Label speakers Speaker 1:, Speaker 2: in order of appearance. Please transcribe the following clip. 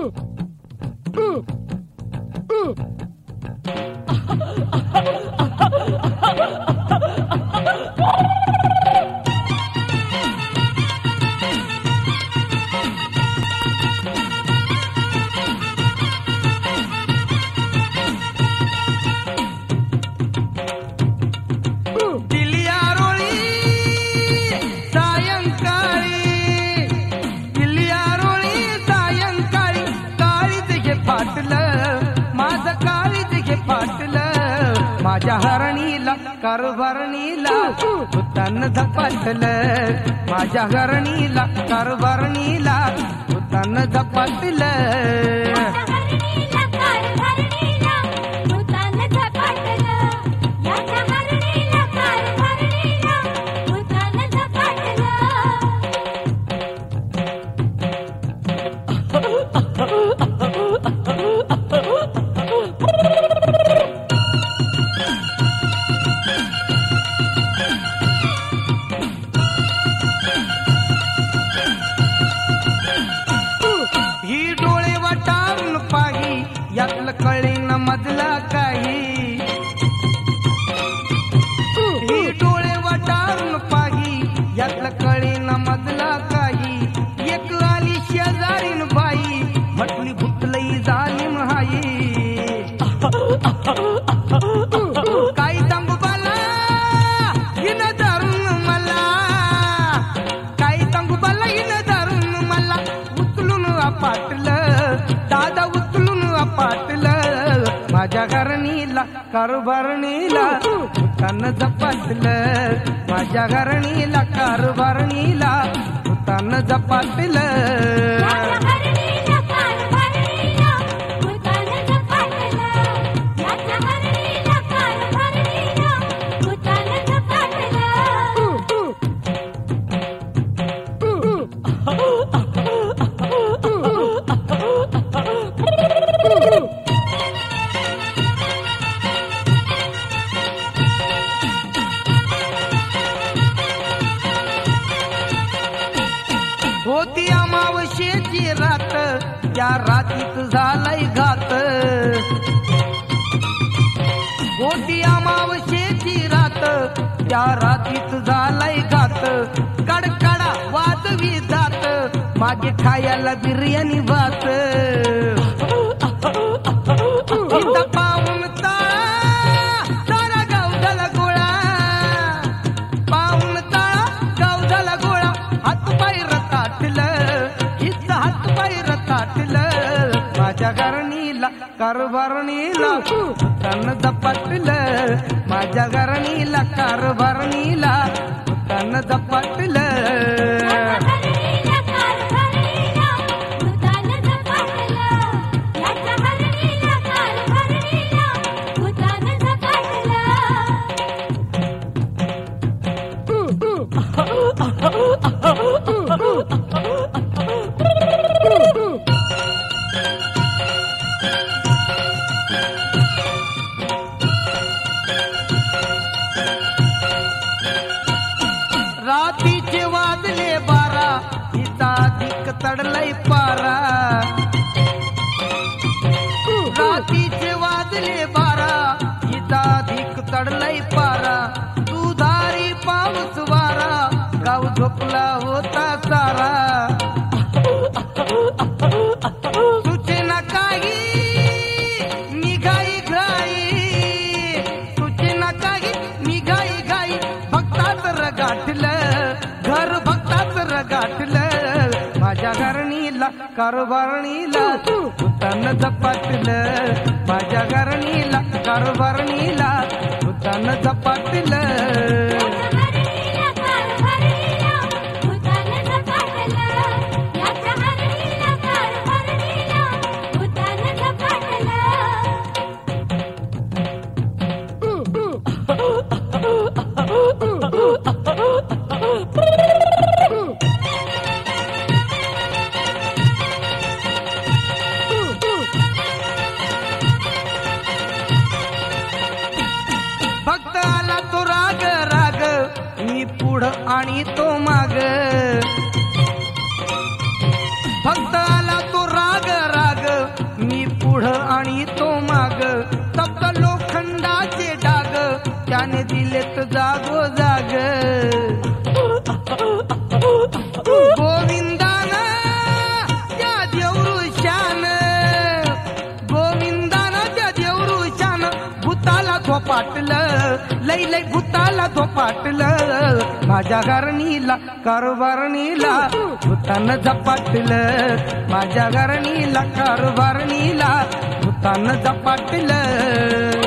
Speaker 1: माझ्या हरणीला कारभारणीला भूतान झपाटलं, माझ्या हरणीला कारभारणीला भूतान झपाटलं. यातलं कळेन मधला काही, ही डोळे वाटारून पाही यातलं कळेन मधला काही. एक आली शेजारीन बाई म्हटली भुटलई जालीम हाई. काही सांगू बाला हिन धरून मला, काही सांगू बाला हिन धरून मला उचलून पाटलं दादा उचलून पाटलं. माझ्या घरणीला कारभारणीला भूतान झपाटलं, माझ्या घरणीला कारभारणीला भूतान झपाटलं. होती अमावस्येची रात, त्या रातीत झालाय घात. होती अमावस्येची रात, त्या रातीत झालाय घात. कडकडा वाजवी जात, मागे खायला बिर्याणी भात. पाहून ताळा सारा गाव झाला गोळा, पाहून ताळा गाव झाला गोळा. हातपाय रताटलं, हिचं हातपाय रताटलं. माझ्या घरणीला कारभारणीला भूतान झपाटलं, माझ्या घरणीला कारभारणीला भूतान झपाटलं. रातीचे वाजले 12, हिचा अधिक चढलाय पारा. रातीचे वाजले 12, हिचा अधिक चढलाय पारा. दुधारी पाऊस वारा, गाव झोपला होता सारा. सूचना काही निघाई घाई, सूचना काही निघाई घाई. भक्ताच रगाटलं, घर भक्ताच रगाटलं. माझ्या घरणीला कारभारणीला भूतान झपाटलं, माझ्या घरणीला कारभारणीला भूतान झपाटलं. भक्त आला तो राग राग, मी पुढं आणि तो माग. भक्त आला तो राग राग, दिलेत जागोजाग गोविंदान त्या देवृशान गोविंदान त्या देवृशान भूताला झोपाटलं लई लई भूताला झोपाटलं माझ्या घरणीला कारभारणीला भूतानं झपाटलं माझ्या घरणीला कारभारणीला भूतानं झपाटलं